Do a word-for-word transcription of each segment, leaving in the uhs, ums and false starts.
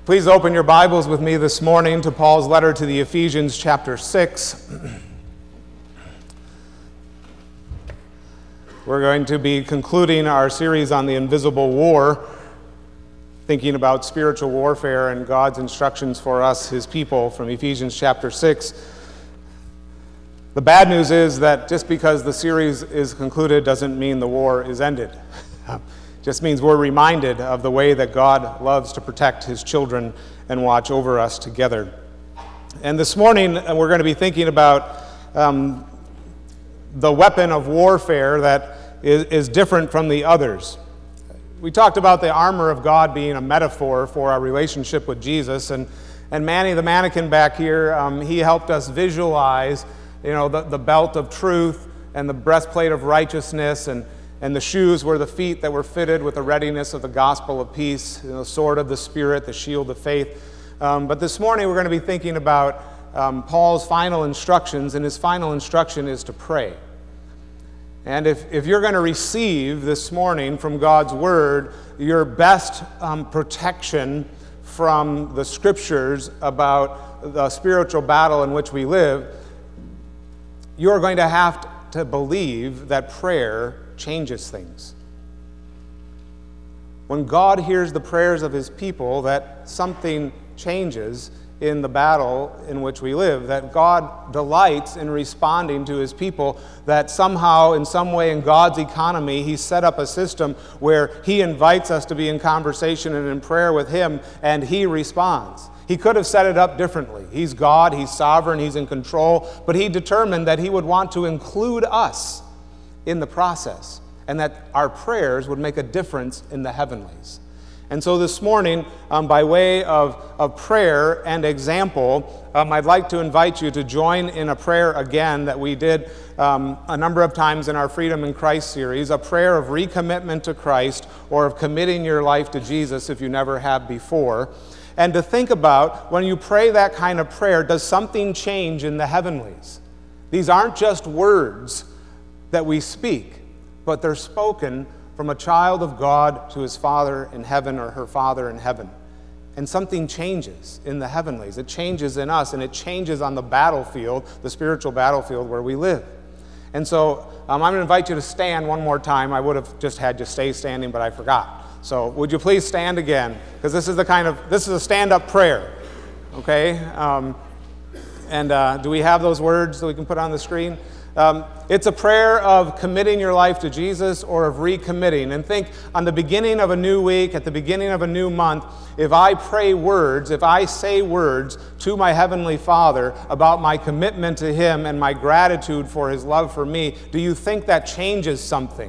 Please open your Bibles with me this morning to Paul's letter to the Ephesians, chapter six. We're going to be concluding our series on the invisible war, thinking about spiritual warfare and God's instructions for us, his people, from Ephesians chapter six. The bad news is that just because the series is concluded doesn't mean the war is ended. Just means we're reminded of the way that God loves to protect his children and watch over us together. And this morning, we're going to be thinking about um, the weapon of warfare that is, is different from the others. We talked about the armor of God being a metaphor for our relationship with Jesus, and, and Manny, the mannequin back here, um, he helped us visualize, you know, the, the belt of truth and the breastplate of righteousness, and And the shoes were the feet that were fitted with the readiness of the gospel of peace, you know, the sword of the Spirit, the shield of faith. Um, but this morning we're going to be thinking about um, Paul's final instructions, and his final instruction is to pray. And if, if you're going to receive this morning from God's Word your best um, protection from the Scriptures about the spiritual battle in which we live, you're going to have to believe that prayer changes things. When God hears the prayers of his people, that something changes in the battle in which we live, that God delights in responding to his people, that somehow, in some way, in God's economy, he's set up a system where he invites us to be in conversation and in prayer with him, and he responds. He could have set it up differently. He's God, he's sovereign, he's in control, but he determined that he would want to include us in the process, and that our prayers would make a difference in the heavenlies. And so this morning, um, by way of, of prayer and example, um, I'd like to invite you to join in a prayer again that we did um, a number of times in our Freedom in Christ series, a prayer of recommitment to Christ, or of committing your life to Jesus if you never have before. And to think about, when you pray that kind of prayer, does something change in the heavenlies? These aren't just words that we speak, but they're spoken from a child of God to his father in heaven, or her father in heaven. And something changes in the heavenlies. It changes in us, and it changes on the battlefield, the spiritual battlefield where we live. And so um, I'm going to invite you to stand one more time. I would have just had you stay standing, but I forgot. So would you please stand again? Because this is the kind of, this is a stand-up prayer, okay? Um, and uh, do we have those words that we can put on the screen? Um, it's a prayer of committing your life to Jesus, or of recommitting. And think, on the beginning of a new week, at the beginning of a new month, if I pray words, if I say words to my Heavenly Father about my commitment to him and my gratitude for his love for me, do you think that changes something?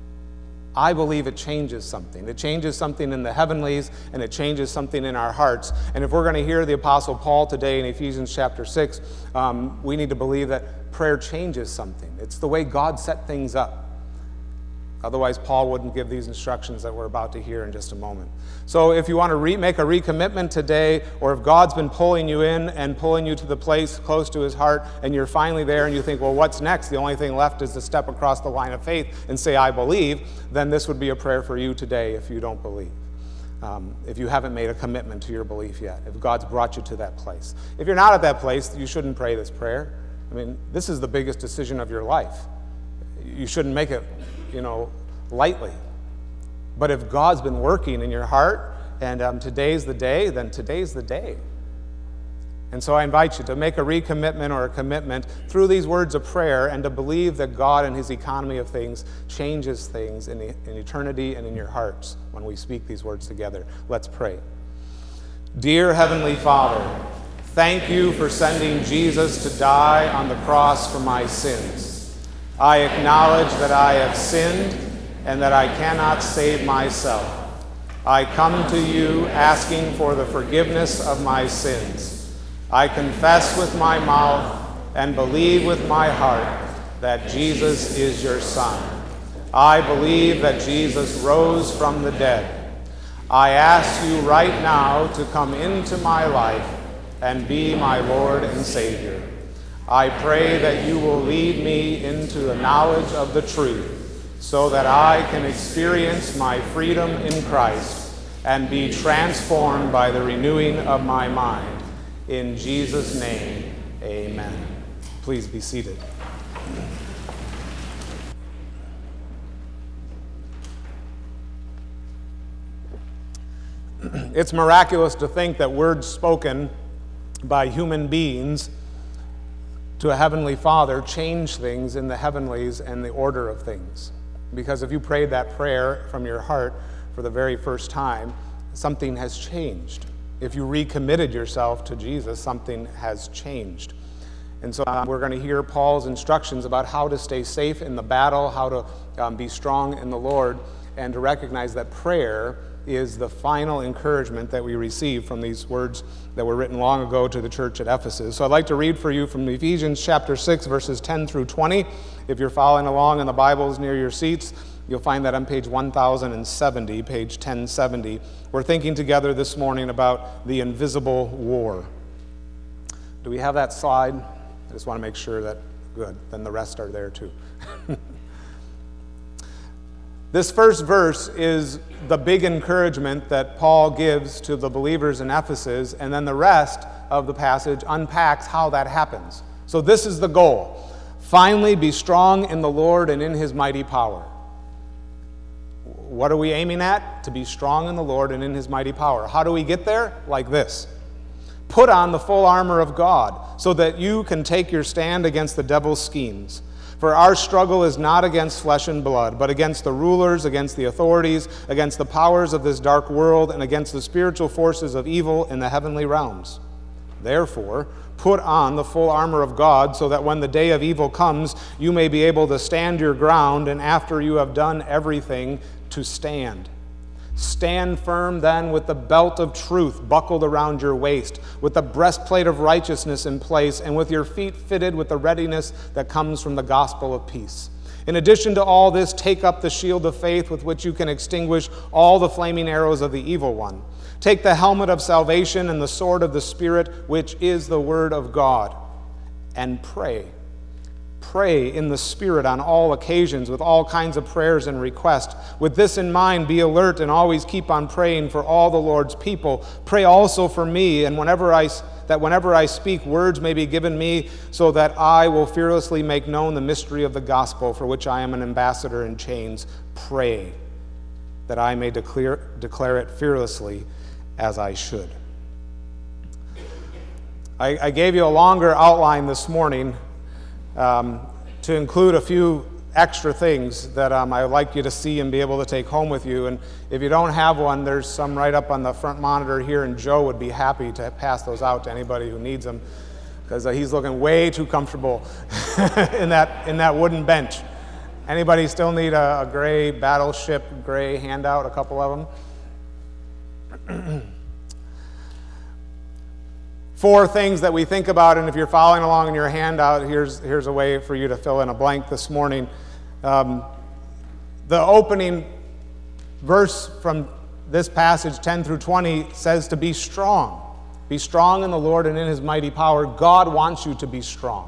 I believe it changes something. It changes something in the heavenlies, and it changes something in our hearts. And if we're going to hear the Apostle Paul today in Ephesians chapter six, um, we need to believe that prayer changes something. It's the way God set things up. Otherwise, Paul wouldn't give these instructions that we're about to hear in just a moment. So if you want to re- make a recommitment today, or if God's been pulling you in and pulling you to the place close to his heart, and you're finally there and you think, well, what's next? The only thing left is to step across the line of faith and say, I believe, then this would be a prayer for you today if you don't believe. Um, if you haven't made a commitment to your belief yet, if God's brought you to that place. If you're not at that place, you shouldn't pray this prayer. I mean, this is the biggest decision of your life. You shouldn't make it, you know, lightly. But if God's been working in your heart, and um, today's the day, then today's the day. And so I invite you to make a recommitment or a commitment through these words of prayer, and to believe that God and his economy of things changes things in, the, in eternity and in your hearts when we speak these words together. Let's pray. Dear Heavenly Father, thank you for sending Jesus to die on the cross for my sins. I acknowledge that I have sinned and that I cannot save myself. I come to you asking for the forgiveness of my sins. I confess with my mouth and believe with my heart that Jesus is your Son. I believe that Jesus rose from the dead. I ask you right now to come into my life and be my Lord and Savior. I pray that you will lead me into the knowledge of the truth, so that I can experience my freedom in Christ and be transformed by the renewing of my mind. In Jesus' name, amen. Please be seated. It's miraculous to think that words spoken by human beings to a heavenly Father change things in the heavenlies and the order of things. Because if you prayed that prayer from your heart for the very first time, something has changed. If you recommitted yourself to Jesus, something has changed. And so um, we're going to hear Paul's instructions about how to stay safe in the battle, how to um, be strong in the Lord, and to recognize that prayer is the final encouragement that we receive from these words that were written long ago to the church at Ephesus. So I'd like to read for you from Ephesians chapter six, verses ten through twenty. If you're following along in the Bibles near your seats, you'll find that on page one thousand seventy, page ten seventy. We're thinking together this morning about the invisible war. Do we have that slide? I just want to make sure that, good, then the rest are there too. This first verse is the big encouragement that Paul gives to the believers in Ephesus, and then the rest of the passage unpacks how that happens. So this is the goal. Finally, be strong in the Lord and in his mighty power. What are we aiming at? To be strong in the Lord and in his mighty power. How do we get there? Like this. Put on the full armor of God so that you can take your stand against the devil's schemes. For our struggle is not against flesh and blood, but against the rulers, against the authorities, against the powers of this dark world, and against the spiritual forces of evil in the heavenly realms. Therefore, put on the full armor of God, so that when the day of evil comes, you may be able to stand your ground, and after you have done everything, to stand. Stand firm then with the belt of truth buckled around your waist, with the breastplate of righteousness in place, and with your feet fitted with the readiness that comes from the gospel of peace. In addition to all this, take up the shield of faith with which you can extinguish all the flaming arrows of the evil one. Take the helmet of salvation and the sword of the Spirit, which is the word of God, and pray. Pray in the Spirit on all occasions with all kinds of prayers and requests. With this in mind, be alert and always keep on praying for all the Lord's people. Pray also for me, and whenever I, that whenever I speak, words may be given me, so that I will fearlessly make known the mystery of the gospel, for which I am an ambassador in chains. Pray that I may declare, declare it fearlessly as I should. I, I gave you a longer outline this morning Um, to include a few extra things that um, I would like you to see and be able to take home with you. And if you don't have one, there's some right up on the front monitor here, and Joe would be happy to pass those out to anybody who needs them, because uh, he's looking way too comfortable in that in that wooden bench. Anybody still need a, a gray Battleship gray handout, a couple of them? Four things that we think about, and if you're following along in your handout, here's, here's a way for you to fill in a blank this morning. Um, the opening verse from this passage, ten through twenty, says to be strong. Be strong in the Lord and in his mighty power. God wants you to be strong.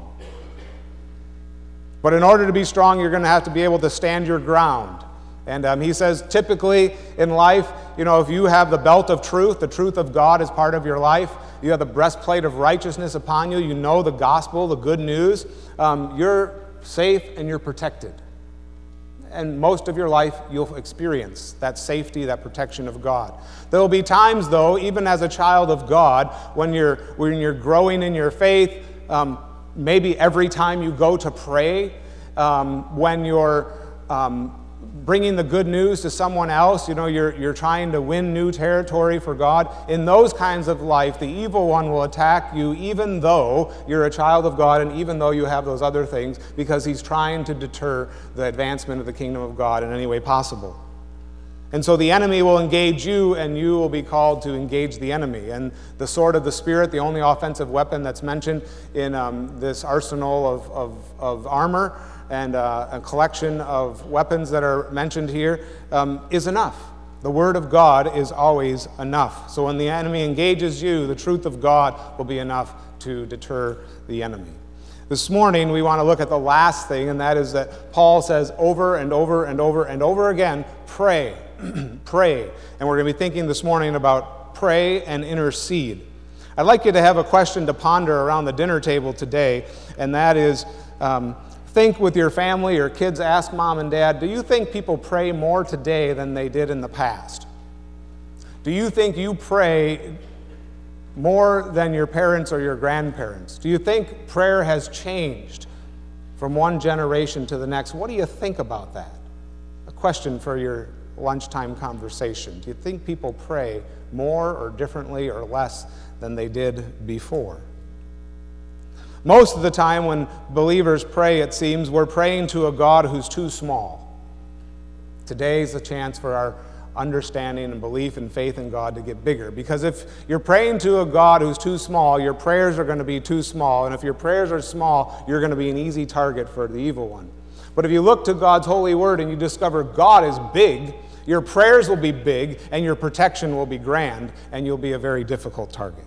But in order to be strong, you're going to have to be able to stand your ground. And um, he says, typically in life, you know, if you have the belt of truth, the truth of God is part of your life, you have the breastplate of righteousness upon you, you know the gospel, the good news, um, you're safe and you're protected. And most of your life, you'll experience that safety, that protection of God. There will be times, though, even as a child of God, when you're, when you're growing in your faith, um, maybe every time you go to pray, um, when you're um, bringing the good news to someone else, you know, you're, you're trying to win new territory for God. In those kinds of life, the evil one will attack you even though you're a child of God and even though you have those other things, because he's trying to deter the advancement of the kingdom of God in any way possible. And so the enemy will engage you, and you will be called to engage the enemy. And the sword of the Spirit, the only offensive weapon that's mentioned in um, this arsenal of, of, of armor, and uh, a collection of weapons that are mentioned here, um, is enough. The Word of God is always enough. So when the enemy engages you, the truth of God will be enough to deter the enemy. This morning, we want to look at the last thing, and that is that Paul says over and over and over and over again, pray. pray. And we're going to be thinking this morning about pray and intercede. I'd like you to have a question to ponder around the dinner table today, and that is, um, think with your family or kids, ask mom and dad, do you think people pray more today than they did in the past? Do you think you pray more than your parents or your grandparents? Do you think prayer has changed from one generation to the next? What do you think about that? A question for your lunchtime conversation. Do you think people pray more or differently or less than they did before? Most of the time when believers pray, it seems, we're praying to a God who's too small. Today's a chance for our understanding and belief and faith in God to get bigger. Because if you're praying to a God who's too small, your prayers are going to be too small. And if your prayers are small, you're going to be an easy target for the evil one. But if you look to God's holy word and you discover God is big, your prayers will be big and your protection will be grand, and you'll be a very difficult target.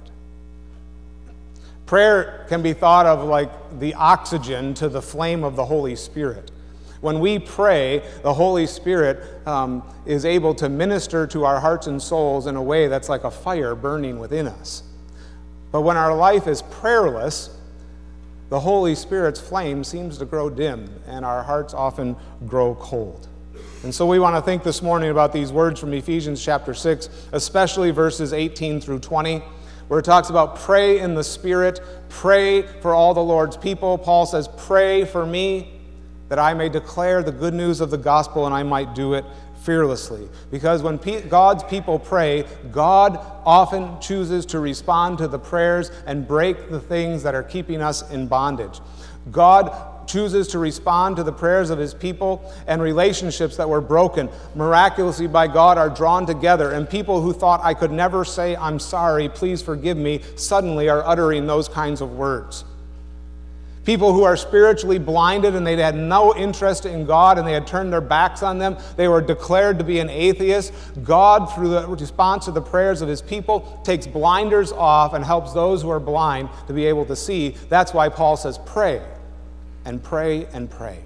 Prayer can be thought of like the oxygen to the flame of the Holy Spirit. When we pray, the Holy Spirit um, is able to minister to our hearts and souls in a way that's like a fire burning within us. But when our life is prayerless, the Holy Spirit's flame seems to grow dim, and our hearts often grow cold. And so we want to think this morning about these words from Ephesians chapter six, especially verses eighteen through twenty, where it talks about pray in the Spirit, pray for all the Lord's people. Paul says, pray for me, that I may declare the good news of the gospel and I might do it fearlessly. Because when pe- God's people pray, God often chooses to respond to the prayers and break the things that are keeping us in bondage. God chooses to respond to the prayers of his people, and relationships that were broken miraculously by God are drawn together, and people who thought, I could never say I'm sorry, please forgive me, suddenly are uttering those kinds of words. People who are spiritually blinded and they had no interest in God and they had turned their backs on them, they were declared to be an atheist. God, through the response to the prayers of his people, takes blinders off and helps those who are blind to be able to see. That's why Paul says pray and pray and pray.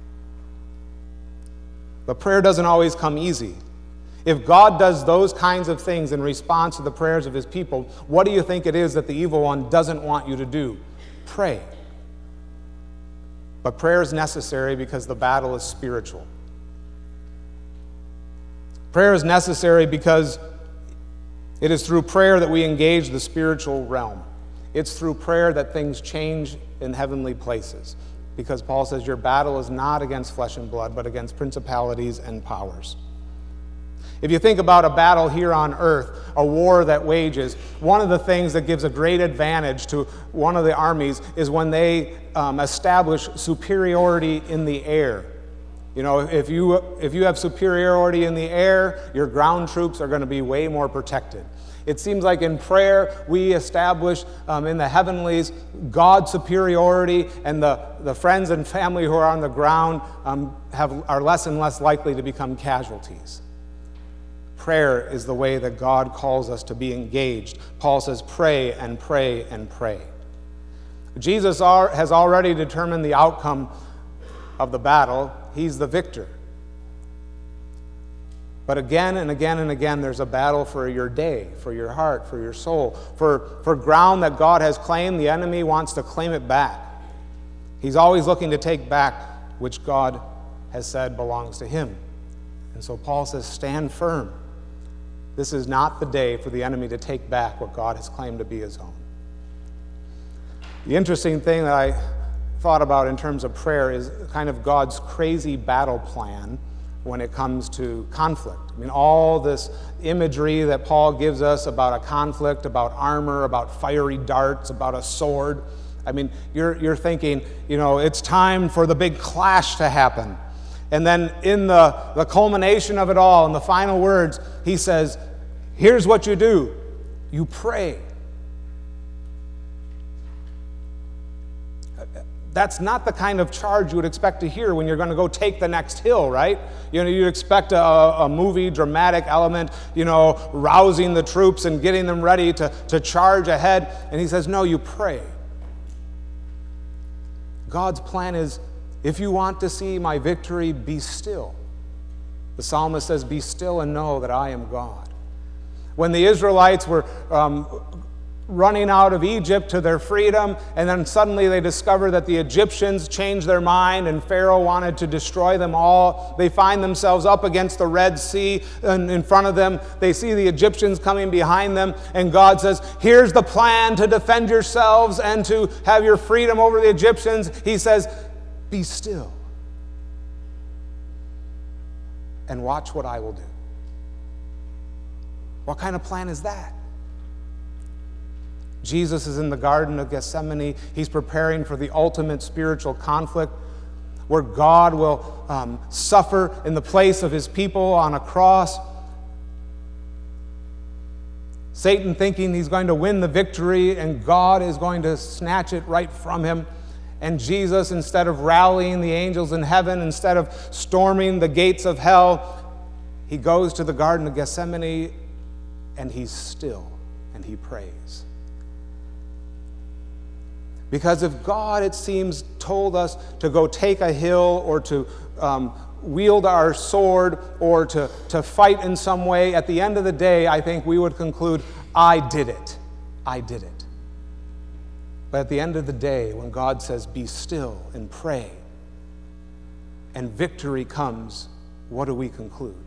But prayer doesn't always come easy. If God does those kinds of things in response to the prayers of his people, what do you think it is that the evil one doesn't want you to do? Pray. But prayer is necessary because the battle is spiritual. Prayer is necessary because it is through prayer that we engage the spiritual realm. It's through prayer that things change in heavenly places. Because Paul says your battle is not against flesh and blood, but against principalities and powers. If you think about a battle here on earth, a war that wages, one of the things that gives a great advantage to one of the armies is when they um, establish superiority in the air. You know, if you if you have superiority in the air, your ground troops are going to be way more protected. It seems like in prayer, we establish um, in the heavenlies God's superiority, and the, the friends and family who are on the ground um, have, are less and less likely to become casualties. Prayer is the way that God calls us to be engaged. Paul says, pray and pray and pray. Jesus are, has already determined the outcome of the battle. He's the victor. But again and again and again, there's a battle for your day, for your heart, for your soul. For, for ground that God has claimed, the enemy wants to claim it back. He's always looking to take back which God has said belongs to him. And so Paul says, stand firm. This is not the day for the enemy to take back what God has claimed to be his own. The interesting thing that I thought about in terms of prayer is kind of God's crazy battle plan when it comes to conflict. I mean, all this imagery that Paul gives us about a conflict, about armor, about fiery darts, about a sword. I mean, you're, you're thinking, you know, it's time for the big clash to happen. And then in the, the culmination of it all, in the final words, he says, here's what you do. You pray. That's not the kind of charge you would expect to hear when you're going to go take the next hill, right? You know, you'd expect a, a movie, dramatic element, you know, rousing the troops and getting them ready to, to charge ahead. And he says, no, you pray. God's plan is, if you want to see my victory, be still. The psalmist says, "Be still and know that I am God." When the Israelites were um, running out of Egypt to their freedom, and then suddenly they discover that the Egyptians changed their mind and Pharaoh wanted to destroy them all. They find themselves up against the Red Sea, and in front of them they see the Egyptians coming behind them, and God says, "Here's the plan to defend yourselves and to have your freedom over the Egyptians." He says, "Be still and watch what I will do." What kind of plan is that? Jesus is in the Garden of Gethsemane. He's preparing for the ultimate spiritual conflict where God will um, suffer in the place of his people on a cross. Satan thinking he's going to win the victory, and God is going to snatch it right from him. And Jesus, instead of rallying the angels in heaven, instead of storming the gates of hell, he goes to the Garden of Gethsemane and he's still and he prays. Because if God, it seems, told us to go take a hill or to um, wield our sword or to, to fight in some way, at the end of the day, I think we would conclude, I did it. I did it. But at the end of the day, when God says, "Be still and pray," and victory comes, what do we conclude?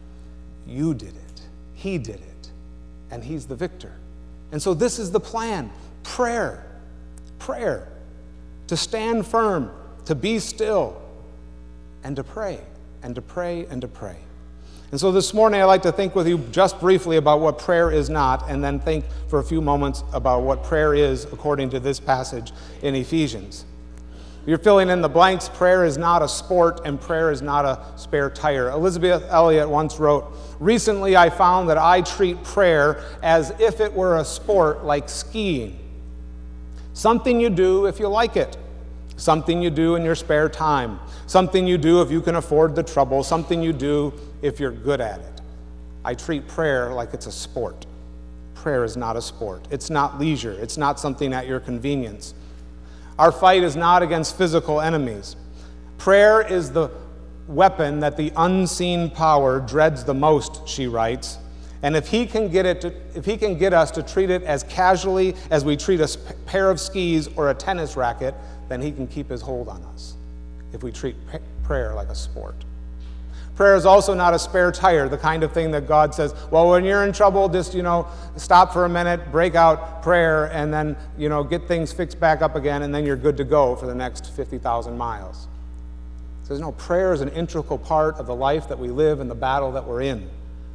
You did it. He did it. And he's the victor. And so this is the plan. Prayer. Prayer. To stand firm, to be still, and to pray, and to pray, and to pray. And so this morning I'd like to think with you just briefly about what prayer is not, and then think for a few moments about what prayer is according to this passage in Ephesians. You're filling in the blanks. Prayer is not a sport, and prayer is not a spare tire. Elizabeth Elliot once wrote, "Recently I found that I treat prayer as if it were a sport like skiing. Something you do if you like it. Something you do in your spare time. Something you do if you can afford the trouble. Something you do if you're good at it. I treat prayer like it's a sport. Prayer is not a sport. It's not leisure. It's not something at your convenience. Our fight is not against physical enemies. Prayer is the weapon that the unseen power dreads the most," she writes. "And if he can get it to, if he can get us to treat it as casually as we treat a pair of skis or a tennis racket, then he can keep his hold on us if we treat prayer like a sport." Prayer is also not a spare tire, the kind of thing that God says, well, when you're in trouble, just, you know, stop for a minute, break out prayer, and then, you know, get things fixed back up again, and then you're good to go for the next fifty thousand miles. It says, no, prayer is an integral part of the life that we live and the battle that we're in.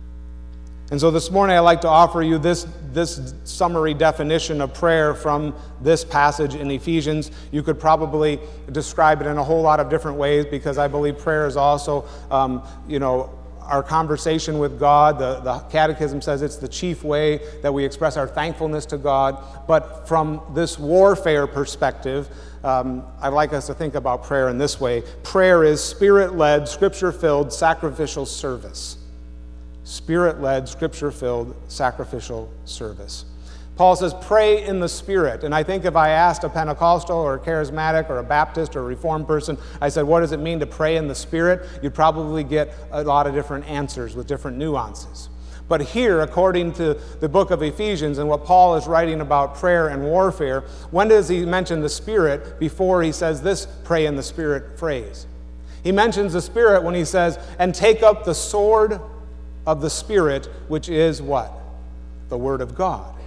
And so this morning I'd like to offer you this, this summary definition of prayer from this passage in Ephesians. You could probably describe it in a whole lot of different ways, because I believe prayer is also, um, you know, our conversation with God. The, the Catechism says it's the chief way that we express our thankfulness to God. But from this warfare perspective, um, I'd like us to think about prayer in this way. Prayer is spirit-led, scripture-filled, sacrificial service. Spirit-led, scripture-filled, sacrificial service. Paul says, pray in the Spirit. And I think if I asked a Pentecostal or a charismatic or a Baptist or a Reformed person, I said, what does it mean to pray in the Spirit? You'd probably get a lot of different answers with different nuances. But here, according to the book of Ephesians and what Paul is writing about prayer and warfare, when does he mention the Spirit before he says this pray in the Spirit phrase? He mentions the Spirit when he says, and take up the sword of the Spirit, which is what? The Word of God.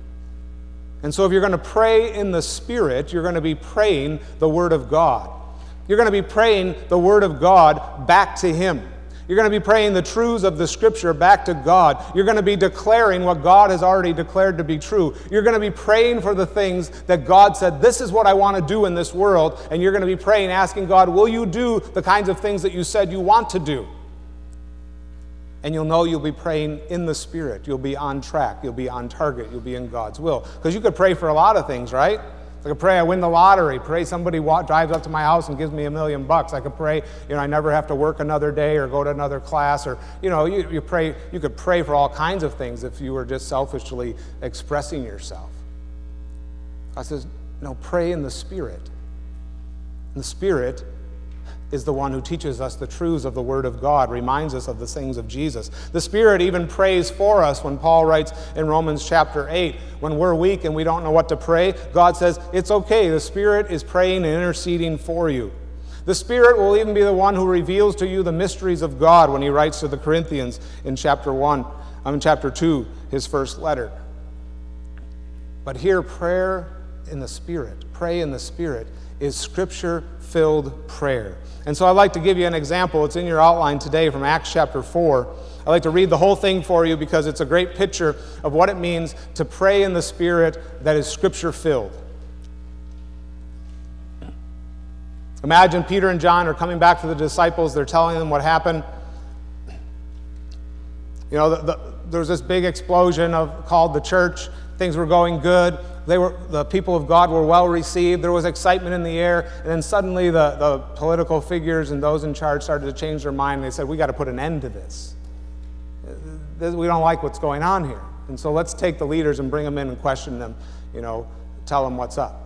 And so if you're going to pray in the Spirit, you're going to be praying the Word of God. You're going to be praying the Word of God back to Him. You're going to be praying the truths of the Scripture back to God. You're going to be declaring what God has already declared to be true. You're going to be praying for the things that God said, this is what I want to do in this world. And you're going to be praying, asking God, will you do the kinds of things that you said you want to do? And you'll know you'll be praying in the Spirit. You'll be on track. You'll be on target. You'll be in God's will. Because you could pray for a lot of things, right? I could pray I win the lottery. Pray somebody wa- drives up to my house and gives me a million bucks. I could pray, you know, I never have to work another day or go to another class. Or, you know, you, you pray. You could pray for all kinds of things if you were just selfishly expressing yourself. God says, no, pray in the Spirit. And the Spirit is the one who teaches us the truths of the Word of God, reminds us of the things of Jesus. The Spirit even prays for us when Paul writes in Romans chapter eight, when we're weak and we don't know what to pray, God says, it's okay, the Spirit is praying and interceding for you. The Spirit will even be the one who reveals to you the mysteries of God when he writes to the Corinthians in chapter one, I mean chapter two, his first letter. But here, prayer in the Spirit, pray in the Spirit, is Scripture-filled prayer. And so I'd like to give you an example. It's in your outline today from Acts chapter four. I'd like to read the whole thing for you because it's a great picture of what it means to pray in the Spirit that is Scripture-filled. Imagine Peter and John are coming back to the disciples. They're telling them what happened. You know, the, the, there was this big explosion of called the church. Things were going good. They were, the people of God were well received. There was excitement in the air. And then suddenly the, the political figures and those in charge started to change their mind. They said, we got to put an end to this. We don't like what's going on here. And so let's take the leaders and bring them in and question them, you know, tell them what's up.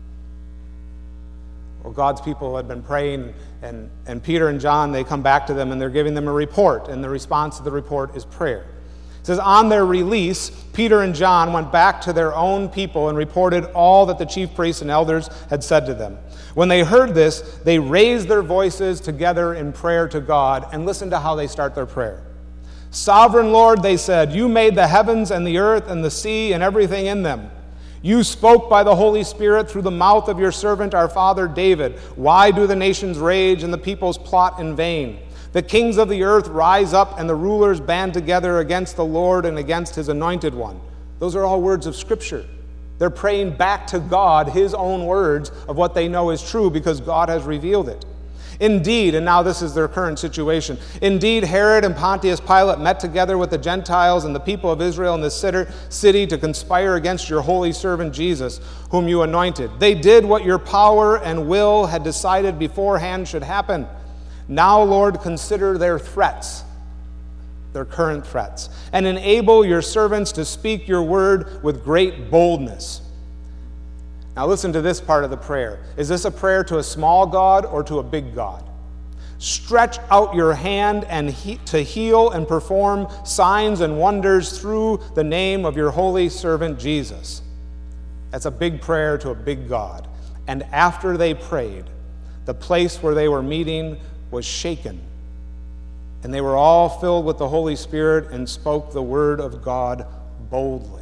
Well, God's people had been praying, and, and Peter and John, they come back to them and they're giving them a report. And the response to the report is prayer. It says, on their release, Peter and John went back to their own people and reported all that the chief priests and elders had said to them. When they heard this, they raised their voices together in prayer to God, and listen to how they start their prayer. Sovereign Lord, they said, you made the heavens and the earth and the sea and everything in them. You spoke by the Holy Spirit through the mouth of your servant, our father David. Why do the nations rage and the peoples plot in vain? The kings of the earth rise up, and the rulers band together against the Lord and against his anointed one. Those are all words of Scripture. They're praying back to God his own words of what they know is true because God has revealed it. Indeed, and now this is their current situation, indeed Herod and Pontius Pilate met together with the Gentiles and the people of Israel in this city to conspire against your holy servant Jesus, whom you anointed. They did what your power and will had decided beforehand should happen. Now, Lord, consider their threats, their current threats, and enable your servants to speak your word with great boldness. Now listen to this part of the prayer. Is this a prayer to a small God or to a big God? Stretch out your hand and he- to heal and perform signs and wonders through the name of your holy servant Jesus. That's a big prayer to a big God. And after they prayed, the place where they were meeting was shaken. And they were all filled with the Holy Spirit and spoke the word of God boldly.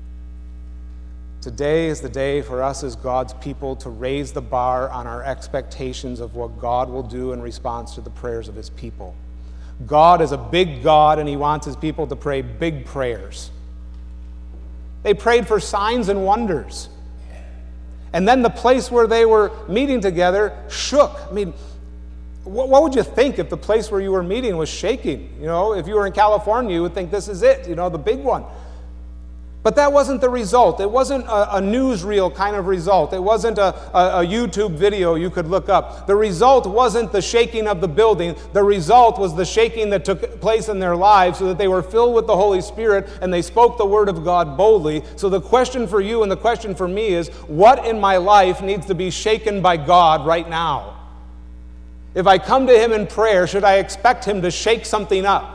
Today is the day for us as God's people to raise the bar on our expectations of what God will do in response to the prayers of his people. God is a big God, and he wants his people to pray big prayers. They prayed for signs and wonders. And then the place where they were meeting together shook. I mean, what, what would you think if the place where you were meeting was shaking? You know, if you were in California, you would think this is it, you know, the big one. But that wasn't the result. It wasn't a, a newsreel kind of result. It wasn't a, a, a YouTube video you could look up. The result wasn't the shaking of the building. The result was the shaking that took place in their lives so that they were filled with the Holy Spirit and they spoke the word of God boldly. So the question for you and the question for me is, what in my life needs to be shaken by God right now? If I come to him in prayer, should I expect him to shake something up?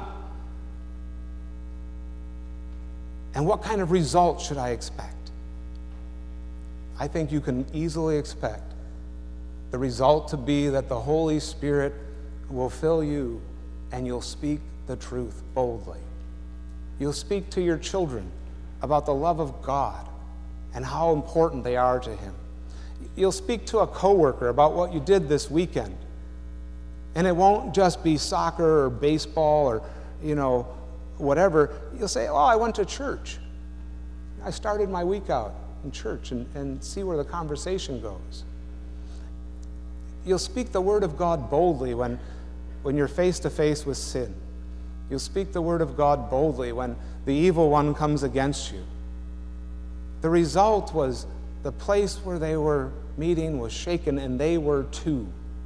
And what kind of result should I expect? I think you can easily expect the result to be that the Holy Spirit will fill you and you'll speak the truth boldly. You'll speak to your children about the love of God and how important they are to him. You'll speak to a coworker about what you did this weekend. And it won't just be soccer or baseball or, you know, whatever. You'll say, oh, I went to church. I started my week out in church, and, and see where the conversation goes. You'll speak the word of God boldly when, when you're face to face with sin. You'll speak the word of God boldly when the evil one comes against you. The result was the place where they were meeting was shaken, and they were too.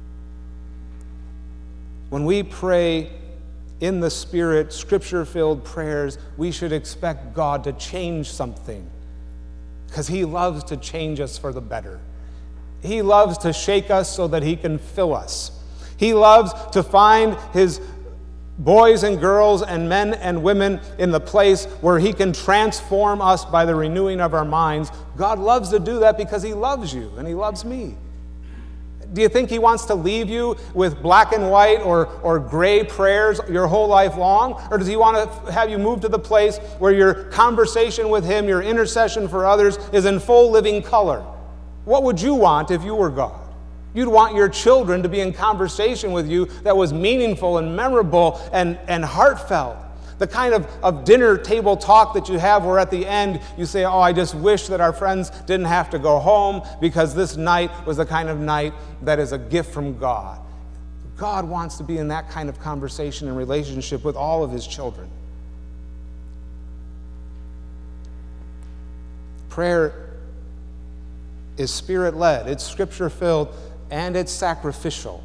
When we pray in the Spirit, Scripture-filled prayers, we should expect God to change something because he loves to change us for the better. He loves to shake us so that he can fill us. He loves to find his boys and girls and men and women in the place where he can transform us by the renewing of our minds. God loves to do that because he loves you and he loves me. Do you think he wants to leave you with black and white or, or gray prayers your whole life long? Or does he want to have you move to the place where your conversation with him, your intercession for others, is in full living color? What would you want if you were God? You'd want your children to be in conversation with you that was meaningful and memorable and, and heartfelt. The kind of, of dinner table talk that you have where at the end you say, oh, I just wish that our friends didn't have to go home because this night was the kind of night that is a gift from God. God wants to be in that kind of conversation and relationship with all of his children. Prayer is spirit-led, it's scripture-filled, and it's sacrificial.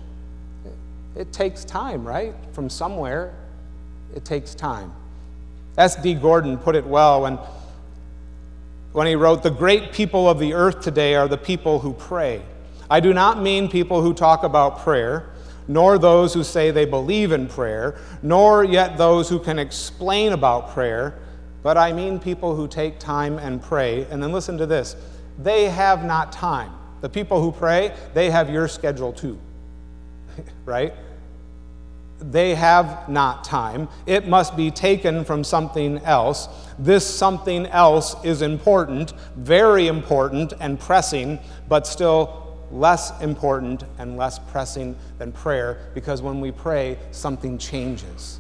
It takes time, right? From somewhere, it takes time. S D Gordon put it well when, when he wrote, "The great people of the earth today are the people who pray. I do not mean people who talk about prayer, nor those who say they believe in prayer, nor yet those who can explain about prayer, but I mean people who take time and pray." And then listen to this. They have not time. The people who pray, they have your schedule too, right? They have not time. It must be taken from something else. This something else is important, very important and pressing, but still less important and less pressing than prayer, because when we pray, something changes.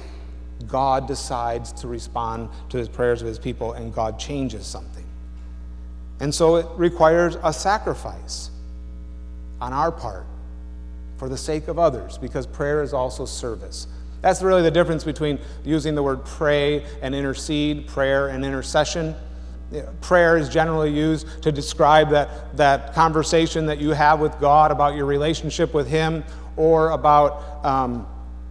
God decides to respond to his prayers of his people, and God changes something. And so it requires a sacrifice on our part for the sake of others, because prayer is also service. That's really the difference between using the word pray and intercede, prayer and intercession. Prayer is generally used to describe that, that conversation that you have with God about your relationship with him, or about um,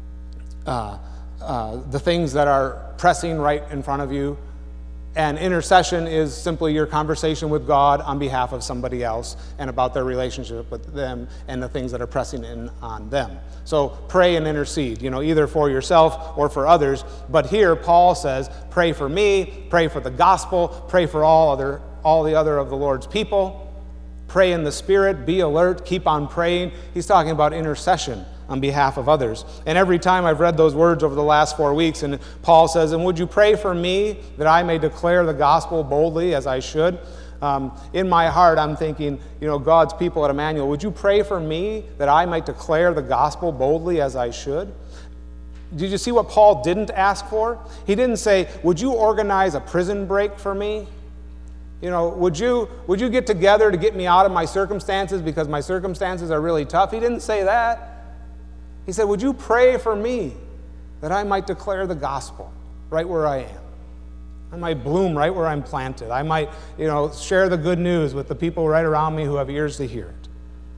uh, uh, the things that are pressing right in front of you. And intercession is simply your conversation with God on behalf of somebody else and about their relationship with them and the things that are pressing in on them. So pray and intercede, you know, either for yourself or for others. But here Paul says, pray for me, pray for the gospel, pray for all other all the other of the Lord's people. Pray in the Spirit, be alert, keep on praying. He's talking about intercession on behalf of others. And every time I've read those words over the last four weeks, and Paul says, and would you pray for me that I may declare the gospel boldly as I should? Um, in my heart, I'm thinking, you know, God's people at Emmanuel, would you pray for me that I might declare the gospel boldly as I should? Did you see what Paul didn't ask for? He didn't say, would you organize a prison break for me? You know, would you, would you get together to get me out of my circumstances because my circumstances are really tough? He didn't say that. He said, would you pray for me that I might declare the gospel right where I am? I might bloom right where I'm planted. I might, you know, share the good news with the people right around me who have ears to hear it.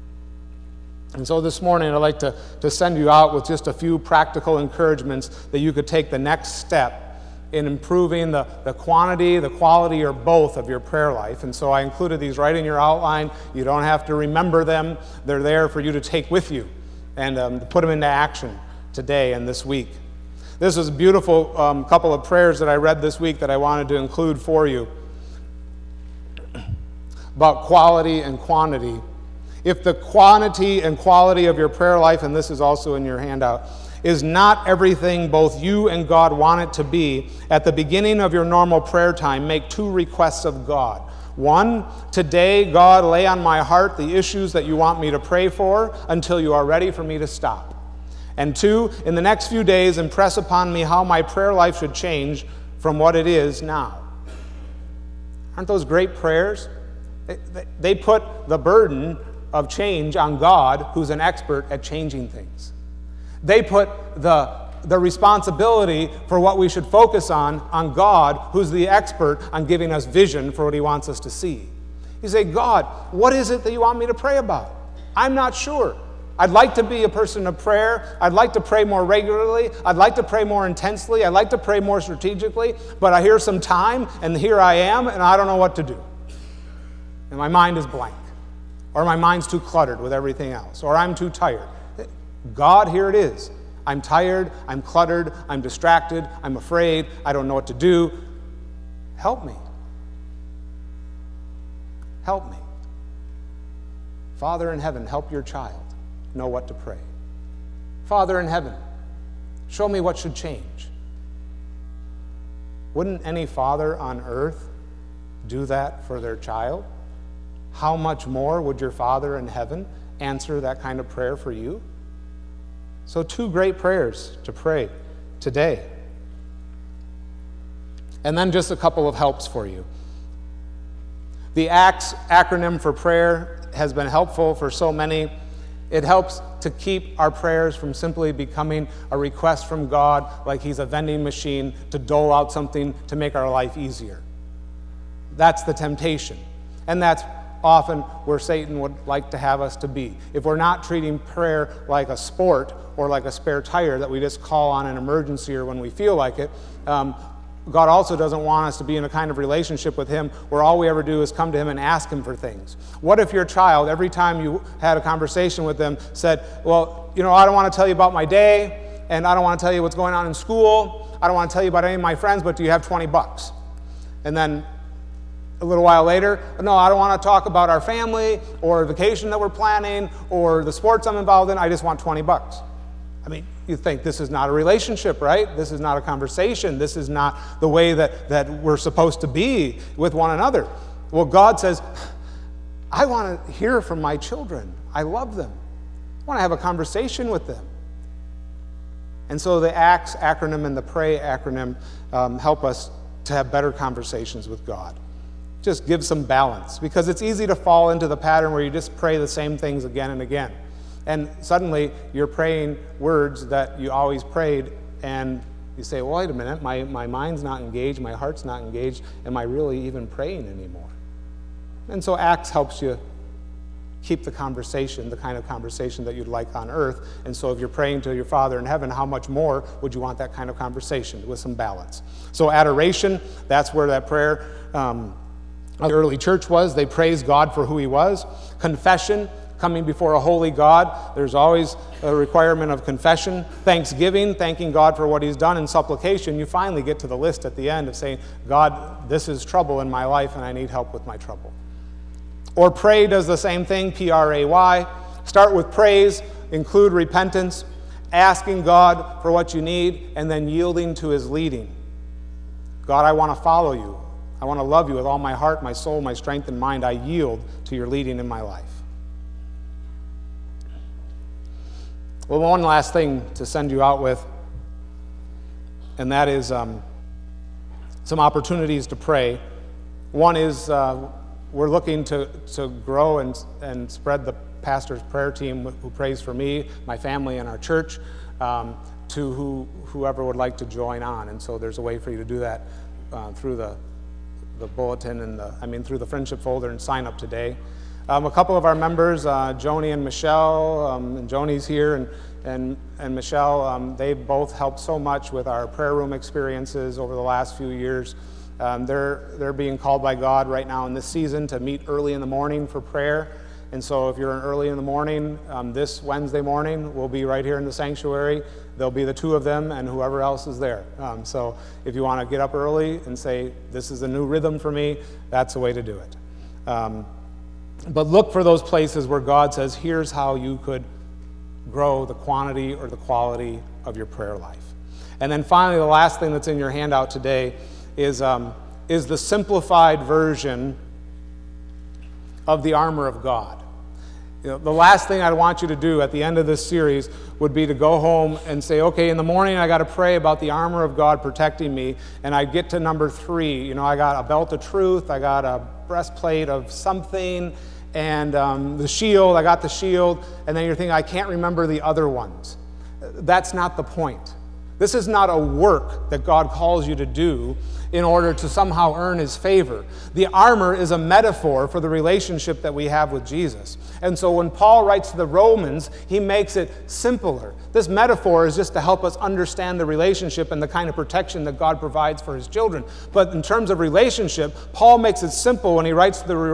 And so this morning, I'd like to, to send you out with just a few practical encouragements that you could take the next step in improving the, the quantity, the quality, or both of your prayer life. And so I included these right in your outline. You don't have to remember them. They're there for you to take with you and um, to put them into action today and this week. This is a beautiful um, couple of prayers that I read this week that I wanted to include for you about quality and quantity. If the quantity and quality of your prayer life, and this is also in your handout, is not everything both you and God want it to be, at the beginning of your normal prayer time, make two requests of God. One, today, God, lay on my heart the issues that you want me to pray for until you are ready for me to stop. And two, in the next few days, impress upon me how my prayer life should change from what it is now. Aren't those great prayers? They put the burden of change on God, who's an expert at changing things. They put the the responsibility for what we should focus on on God, who's the expert on giving us vision for what he wants us to see. You say, God, what is it that you want me to pray about? I'm not sure. I'd like to be a person of prayer. I'd like to pray more regularly. I'd like to pray more intensely. I'd like to pray more strategically. But I hear some time, and here I am, and I don't know what to do. And my mind is blank. Or my mind's too cluttered with everything else. Or I'm too tired. God, here it is. I'm tired, I'm cluttered, I'm distracted, I'm afraid, I don't know what to do. Help me. Help me. Father in heaven, help your child know what to pray. Father in heaven, show me what should change. Wouldn't any father on earth do that for their child? How much more would your Father in heaven answer that kind of prayer for you? So two great prayers to pray today. And then just a couple of helps for you. The ACTS acronym for prayer has been helpful for so many. It helps to keep our prayers from simply becoming a request from God like he's a vending machine to dole out something to make our life easier. That's the temptation. And that's often where Satan would like to have us to be. If we're not treating prayer like a sport or like a spare tire that we just call on an emergency or when we feel like it, um, God also doesn't want us to be in a kind of relationship with him where all we ever do is come to him and ask him for things. What if your child, every time you had a conversation with them, said, well, you know, I don't want to tell you about my day, and I don't want to tell you what's going on in school, I don't want to tell you about any of my friends, but do you have twenty bucks? And then a little while later, no, I don't want to talk about our family or a vacation that we're planning or the sports I'm involved in, I just want twenty bucks. I mean, you think this is not a relationship, right? This is not a conversation. This is not the way that, that we're supposed to be with one another. Well, God says, I want to hear from my children. I love them. I want to have a conversation with them. And so the ACTS acronym and the PRAY acronym um, help us to have better conversations with God. Just give some balance, because it's easy to fall into the pattern where you just pray the same things again and again. And suddenly you're praying words that you always prayed, and you say, well, wait a minute, my, my mind's not engaged, my heart's not engaged, am I really even praying anymore? And so ACTS helps you keep the conversation, the kind of conversation that you'd like on earth. And so if you're praying to your Father in heaven, how much more would you want that kind of conversation with some balance? So adoration, that's where that prayer um, of the early church was. They praised God for who he was. Confession, coming before a holy God, there's always a requirement of confession. Thanksgiving, thanking God for what he's done. And supplication, you finally get to the list at the end of saying, God, this is trouble in my life and I need help with my trouble. Or pray does the same thing, P R A Y. Start with praise, include repentance, asking God for what you need, and then yielding to his leading. God, I want to follow you. I want to love you with all my heart, my soul, my strength, and mind. I yield to your leading in my life. Well, one last thing to send you out with, and that is um, some opportunities to pray. One is uh, we're looking to, to grow and, and spread the pastor's prayer team who prays for me, my family, and our church um, to who, whoever would like to join on. And so there's a way for you to do that uh, through the, the bulletin and the, I mean, through the friendship folder and sign up today. Um, a couple of our members, uh, Joni and Michelle, um, and Joni's here, and and, and Michelle, um, they both helped so much with our prayer room experiences over the last few years. Um, they're, they're being called by God right now in this season to meet early in the morning for prayer. And so if you're early in the morning, um, this Wednesday morning, we'll be right here in the sanctuary. There'll be the two of them and whoever else is there. Um, so if you want to get up early and say, this is a new rhythm for me, that's the way to do it. Um, But look for those places where God says, here's how you could grow the quantity or the quality of your prayer life. And then finally, the last thing that's in your handout today is, um, is the simplified version of the armor of God. You know, the last thing I'd want you to do at the end of this series would be to go home and say, okay, in the morning I got to pray about the armor of God protecting me, and I get to number three. You know, I got a belt of truth, I got a breastplate of something, and um, the shield, I got the shield, and then you're thinking, I can't remember the other ones. That's not the point. This is not a work that God calls you to do in order to somehow earn his favor. The armor is a metaphor for the relationship that we have with Jesus. And so when Paul writes to the Romans, he makes it simpler. This metaphor is just to help us understand the relationship and the kind of protection that God provides for his children. But in terms of relationship, Paul makes it simple when he writes to the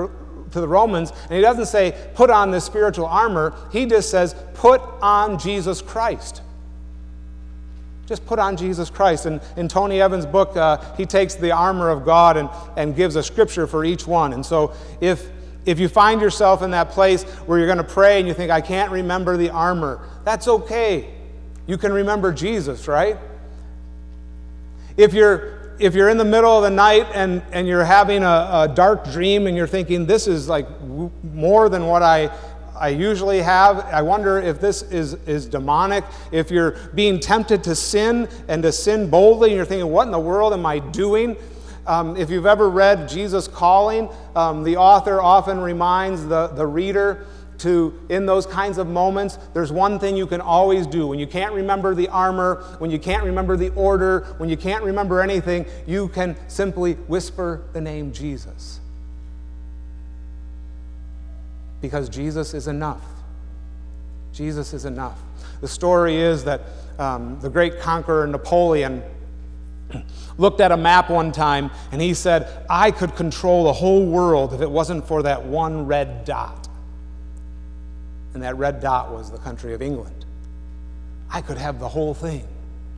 to the Romans, and he doesn't say, put on this spiritual armor. He just says, put on Jesus Christ. Just put on Jesus Christ. And in Tony Evans' book, uh, he takes the armor of God and, and gives a scripture for each one. And so if, if you find yourself in that place where you're going to pray and you think, I can't remember the armor, that's okay. You can remember Jesus, right? If you're, if you're in the middle of the night and, and you're having a, a dark dream and you're thinking, this is like w- more than what I I usually have. I wonder if this is, is demonic. If you're being tempted to sin and to sin boldly, and you're thinking, what in the world am I doing? Um, if you've ever read Jesus Calling, um, the author often reminds the, the reader to, in those kinds of moments, there's one thing you can always do. When you can't remember the armor, when you can't remember the order, when you can't remember anything, you can simply whisper the name Jesus. Because Jesus is enough. Jesus is enough. The story is that um, the great conqueror Napoleon looked at a map one time and he said, I could control the whole world if it wasn't for that one red dot. And that red dot was the country of England. I could have the whole thing.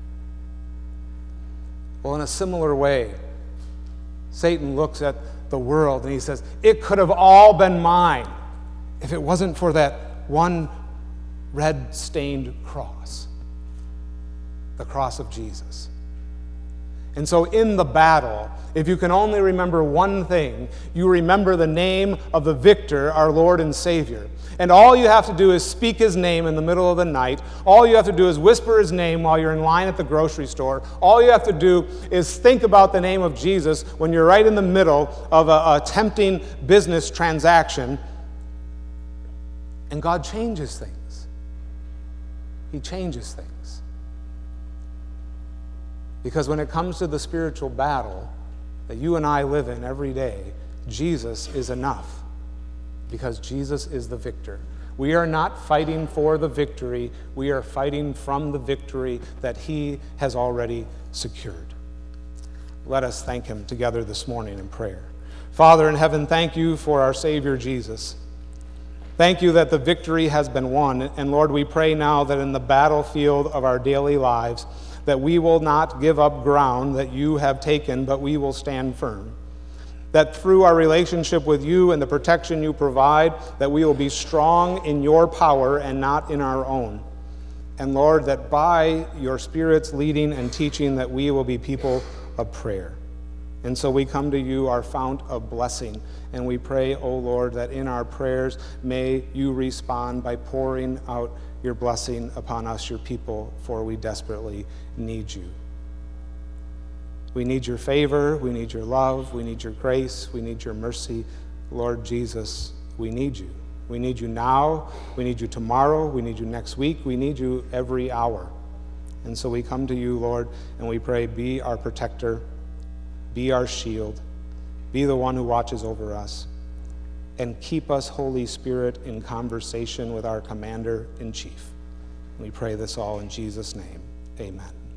Well, in a similar way, Satan looks at the world and he says, it could have all been mine if it wasn't for that one red-stained cross, the cross of Jesus. And so in the battle, if you can only remember one thing, you remember the name of the victor, our Lord and Savior. And all you have to do is speak his name in the middle of the night. All you have to do is whisper his name while you're in line at the grocery store. All you have to do is think about the name of Jesus when you're right in the middle of a, a tempting business transaction. And God changes things. He changes things. Because when it comes to the spiritual battle that you and I live in every day, Jesus is enough. Because Jesus is the victor. We are not fighting for the victory. We are fighting from the victory that he has already secured. Let us thank him together this morning in prayer. Father in heaven, thank you for our Savior Jesus. Thank you that the victory has been won. And Lord, we pray now that in the battlefield of our daily lives, that we will not give up ground that you have taken, but we will stand firm. That through our relationship with you and the protection you provide, that we will be strong in your power and not in our own. And Lord, that by your Spirit's leading and teaching, that we will be people of prayer. And so we come to you, our fount of blessing, and we pray, O Lord, that in our prayers may you respond by pouring out your blessing upon us, your people, for we desperately need you. We need your favor, we need your love, we need your grace, we need your mercy. Lord Jesus, we need you. We need you now, we need you tomorrow, we need you next week, we need you every hour. And so we come to you, Lord, and we pray, be our protector, be our shield, be the one who watches over us, and keep us, Holy Spirit, in conversation with our Commander-in-Chief. We pray this all in Jesus' name. Amen.